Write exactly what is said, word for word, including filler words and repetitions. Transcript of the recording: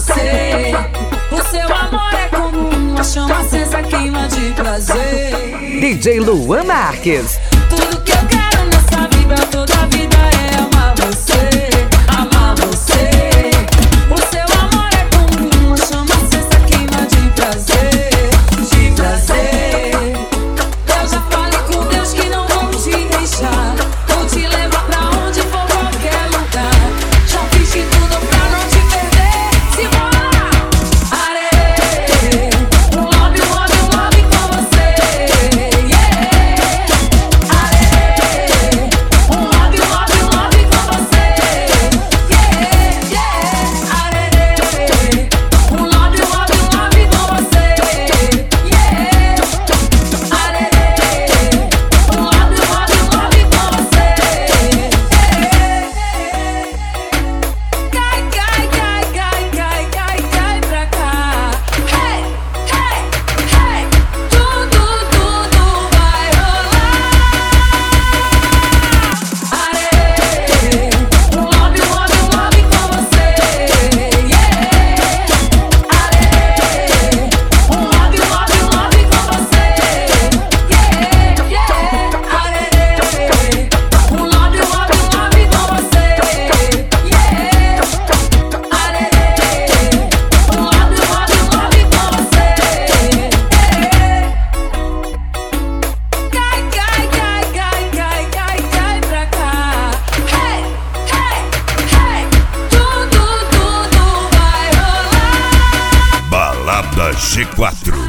você. O seu amor é como uma chama acesa, queima de prazer. D J Luan Marques. Tudo que eu quero nessa vida, toda a vida é amar você, amar você. O seu amor é como uma chama acesa, queima de prazer, de prazer. Eu já falei com Deus que não vou te deixar, vou te levar pra onde for, qualquer lugar. Já fiz de tudo pra não te perder. Se bora, areia, um love, um love, um love com você, yeah. Areia, um love, um love, um love com você, yeah, yeah. Areia, um love, um love, um love com você, yeah. Areia, um love, um love, um love com você, yeah. Cai, cai, cai, cai, cai, cai, cai pra cá. Hey, hey, hey. Tudo, tudo vai rolar. Areia, um love, um love, um love com você, yeah. Areia, um love, um love, um love com você, yeah, yeah. Areia, um love, um love, um love com você, yeah. Areia, um love, um love, um love com você, yeah. Cai, cai, cai, cai, cai, cai, cai pra cá. Hey, hey, hey. Tudo, tudo vai rolar. Balada G quatro.